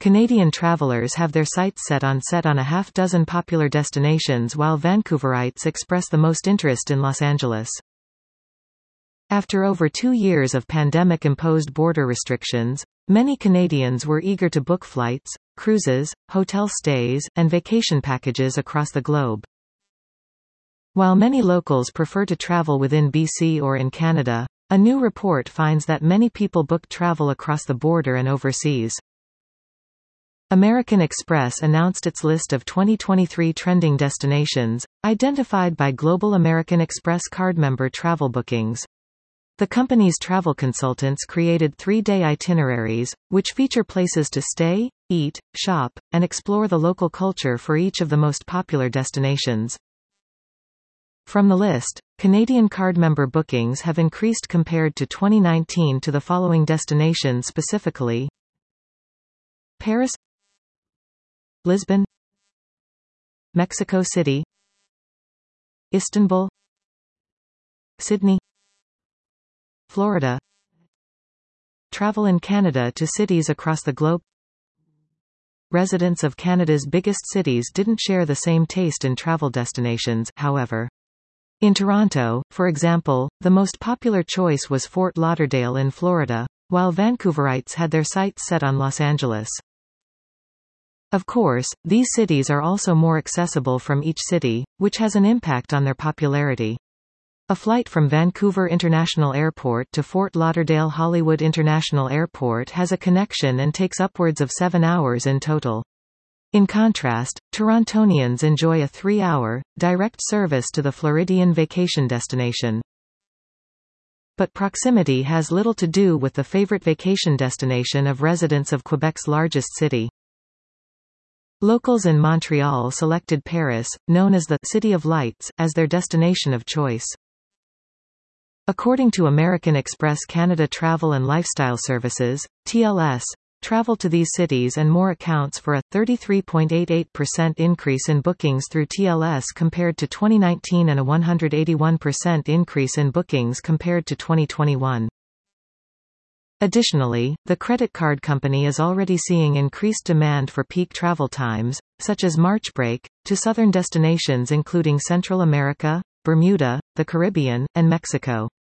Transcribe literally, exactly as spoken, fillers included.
Canadian travelers have their sights set on set on a half-dozen popular destinations, while Vancouverites express the most interest in Los Angeles. After over two years of pandemic-imposed border restrictions, many Canadians were eager to book flights, cruises, hotel stays, and vacation packages across the globe. While many locals prefer to travel within B C or in Canada, a new report finds that many people book travel across the border and overseas. American Express announced its list of twenty twenty-three trending destinations, identified by Global American Express card-member travel bookings. The company's travel consultants created three-day itineraries, which feature places to stay, eat, shop, and explore the local culture for each of the most popular destinations. From the list, Canadian card member bookings have increased compared to twenty nineteen to the following destinations specifically: Paris, Lisbon, Mexico City, Istanbul, Sydney, Florida. Travel in Canada to cities across the globe. Residents of Canada's biggest cities didn't share the same taste in travel destinations, however. In Toronto, for example, the most popular choice was Fort Lauderdale in Florida, while Vancouverites had their sights set on Los Angeles. Of course, these cities are also more accessible from each city, which has an impact on their popularity. A flight from Vancouver International Airport to Fort Lauderdale Hollywood International Airport has a connection and takes upwards of seven hours in total. In contrast, Torontonians enjoy a three-hour, direct service to the Floridian vacation destination. But proximity has little to do with the favorite vacation destination of residents of Quebec's largest city. Locals in Montreal selected Paris, known as the City of Lights, as their destination of choice. According to American Express Canada Travel and Lifestyle Services, T L S, travel to these cities and more accounts for a thirty-three point eight eight percent increase in bookings through T L S compared to twenty nineteen and a one hundred eighty-one percent increase in bookings compared to twenty twenty-one. Additionally, the credit card company is already seeing increased demand for peak travel times, such as March break, to southern destinations including Central America, Bermuda, the Caribbean, and Mexico.